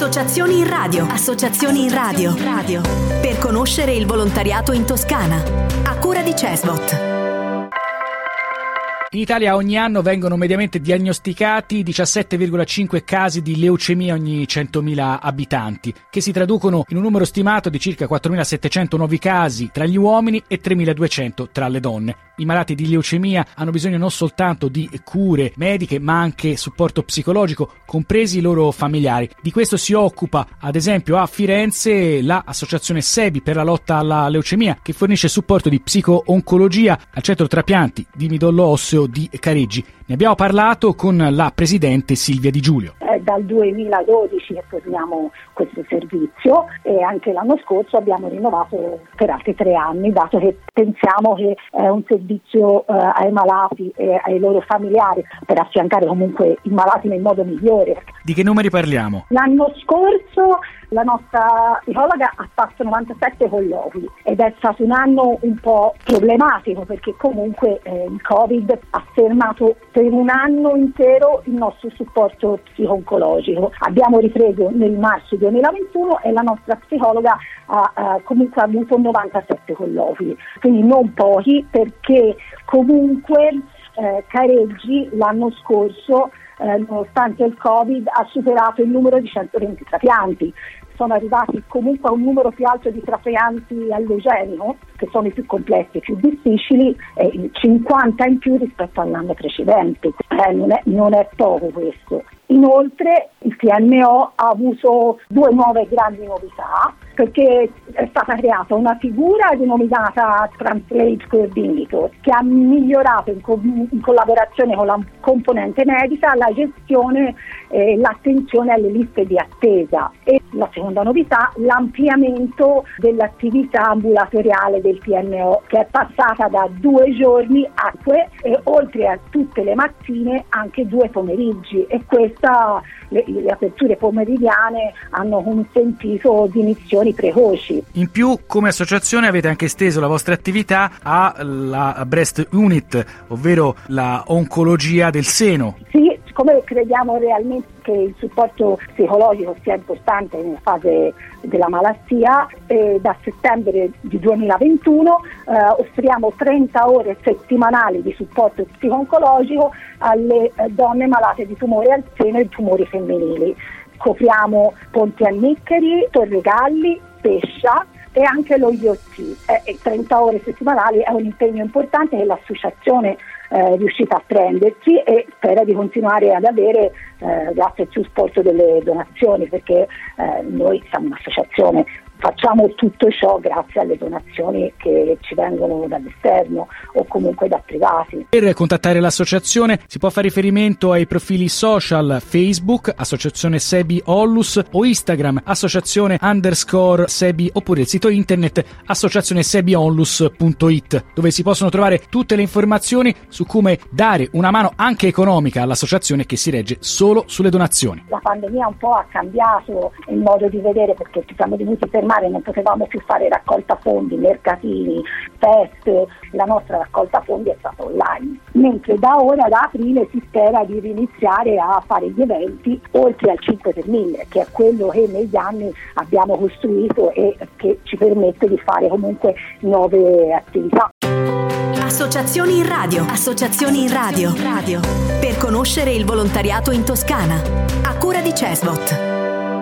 Associazioni in radio. Associazioni in radio. Per conoscere il volontariato in Toscana. A cura di CESVOT. In Italia ogni anno vengono mediamente diagnosticati 17,5 casi di leucemia ogni 100.000 abitanti, che si traducono in un numero stimato di circa 4.700 nuovi casi tra gli uomini e 3.200 tra le donne. I malati di leucemia hanno bisogno non soltanto di cure mediche, ma anche supporto psicologico, compresi i loro familiari. Di questo si occupa, ad esempio, a Firenze l'associazione SEBI per la lotta alla leucemia, che fornisce supporto di psico-oncologia al centro trapianti di midollo osseo di Careggi. Ne abbiamo parlato con la presidente Silvia Di Giulio. Dal 2012 che forniamo questo servizio e anche l'anno scorso abbiamo rinnovato per altri 3 anni, dato che pensiamo che è un servizio ai malati e ai loro familiari per affiancare comunque i malati nel modo migliore. Di che numeri parliamo? L'anno scorso la nostra psicologa ha fatto 97 colloqui ed è stato un anno un po' problematico perché comunque il Covid ha fermato per un anno intero il nostro supporto psico-oncologico. Abbiamo ripreso nel marzo 2021 e la nostra psicologa ha comunque avuto 97 colloqui, quindi non pochi, perché comunque Careggi l'anno scorso nonostante il Covid ha superato il numero di 120 trapianti. Sono arrivati comunque a un numero più alto di trapianti allogenico, che sono i più complessi e più difficili, 50 in più rispetto all'anno precedente. Non è poco questo. Inoltre il PNO ha avuto 2 nuove grandi novità, perché è stata creata una figura denominata Translate Coordinator, che ha migliorato in collaborazione con la componente medica la gestione e l'attenzione alle liste di attesa. E la seconda novità, l'ampliamento dell'attività ambulatoriale del PNO, che è passata da 2 giorni a 2 e oltre a tutte le mattine anche 2 pomeriggi, e le aperture pomeridiane hanno consentito dimissioni precoci. In più, come associazione avete anche esteso la vostra attività alla Breast Unit, ovvero la oncologia del seno. Sì, siccome crediamo realmente che il supporto psicologico sia importante nella fase della malattia, da settembre di 2021 offriamo 30 ore settimanali di supporto psico-oncologico alle donne malate di tumori al seno e tumori femminili. Copriamo Ponte a Niccheri, Torre Galli, Pescia e anche lo IOT. 30 ore settimanali è un impegno importante che l'associazione è riuscita a prendersi e spera di continuare ad avere grazie al supporto delle donazioni, perché noi siamo un'associazione, facciamo tutto ciò grazie alle donazioni che ci vengono dall'esterno o comunque da privati. Per contattare l'associazione si può fare riferimento ai profili social Facebook, Associazione SEBI Ollus, o Instagram, associazione_SEBI, oppure il sito internet associazionesebionlus.it, dove si possono trovare tutte le informazioni su come dare una mano anche economica all'associazione, che si regge solo sulle donazioni. La pandemia un po' ha cambiato il modo di vedere, perché ci siamo dovuti fermare, non potevamo più fare raccolta fondi, mercatini, feste. La nostra raccolta fondi è stata online, mentre da ora, da aprile, si spera di riniziare a fare gli eventi oltre al 5 per 1000, che è quello che negli anni abbiamo costruito e che ci permette di fare comunque nuove attività. Associazioni in radio. Associazioni in radio. Per conoscere il volontariato in Toscana. A cura di CESVOT.